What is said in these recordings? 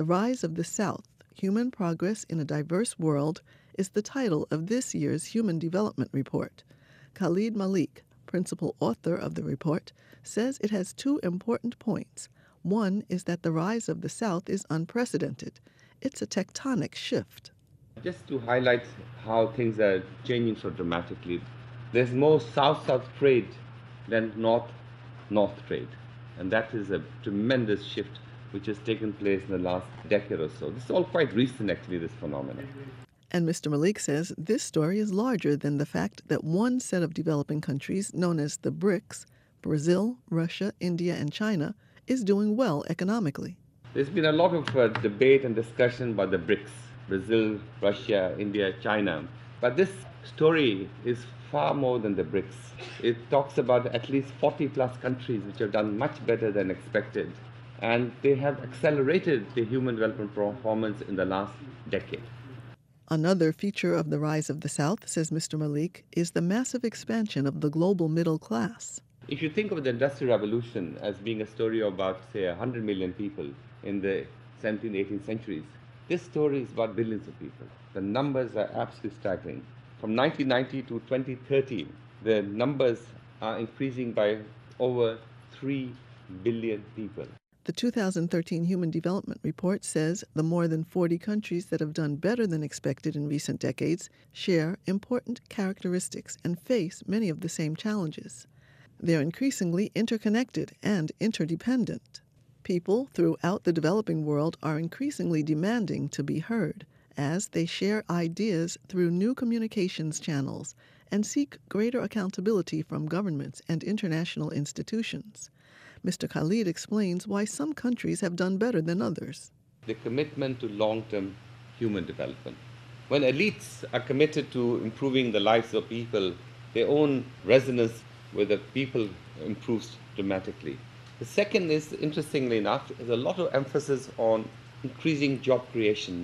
The Rise of the South, Human Progress in a Diverse World is the title of this year's Human Development Report. Khalid Malik, principal author of the report, says it has two important points. One is that the rise of the South is unprecedented. It's a tectonic shift. Just to highlight how things are changing so dramatically, there's more South-South trade than North-North trade. And that is a tremendous shift which has taken place in the last decade or so. This is all quite recent, actually, this phenomenon. And Mr. Malik says this story is larger than the fact that one set of developing countries known as the BRICS, Brazil, Russia, India, and China, is doing well economically. There's been a lot of debate and discussion about the BRICS, Brazil, Russia, India, China. But this story is far more than the BRICS. It talks about at least 40-plus countries which have done much better than expected. And they have accelerated the human development performance in the last decade. Another feature of the rise of the South, says Mr. Malik, is the massive expansion of the global middle class. If you think of the Industrial Revolution as being a story of about, say, 100 million people in the 17th, 18th centuries, this story is about billions of people. The numbers are absolutely staggering. From 1990 to 2030, the numbers are increasing by over 3 billion people. The 2013 Human Development Report says the more than 40 countries that have done better than expected in recent decades share important characteristics and face many of the same challenges. They're increasingly interconnected and interdependent. People throughout the developing world are increasingly demanding to be heard as they share ideas through new communications channels and seek greater accountability from governments and international institutions. Mr. Khalid explains why some countries have done better than others. The commitment to long-term human development. When elites are committed to improving the lives of people, their own resonance with the people improves dramatically. The second is, interestingly enough, is a lot of emphasis on increasing job creation.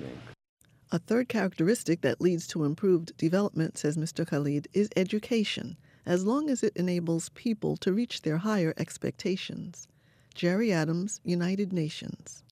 A third characteristic that leads to improved development, says Mr. Khalid, is education, as long as it enables people to reach their higher expectations. Jerry Adams, United Nations.